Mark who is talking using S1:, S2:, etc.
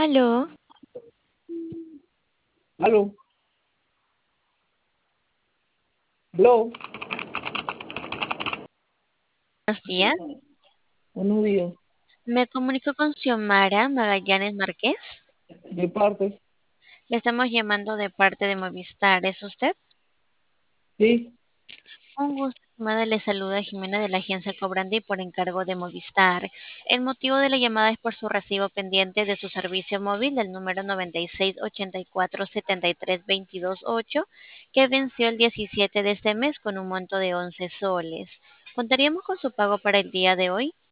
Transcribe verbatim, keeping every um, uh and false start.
S1: Aló,
S2: Aló, aló,
S1: buenos días.
S2: buenos días.
S1: Me comunico con Xiomara Magallanes Márquez.
S2: De parte,
S1: Le estamos llamando de parte de Movistar. ¿Es usted?
S2: sí,
S1: Un gusto, Xiomara. Le saluda Jimena de la agencia Cobrandi por encargo de Movistar. El motivo de la llamada es por su recibo pendiente de su servicio móvil del número noventa y seis ochenta y cuatro setenta y tres veintidós ocho, que venció el diecisiete de este mes con un monto de once soles. ¿Contaríamos con su pago para el día de hoy?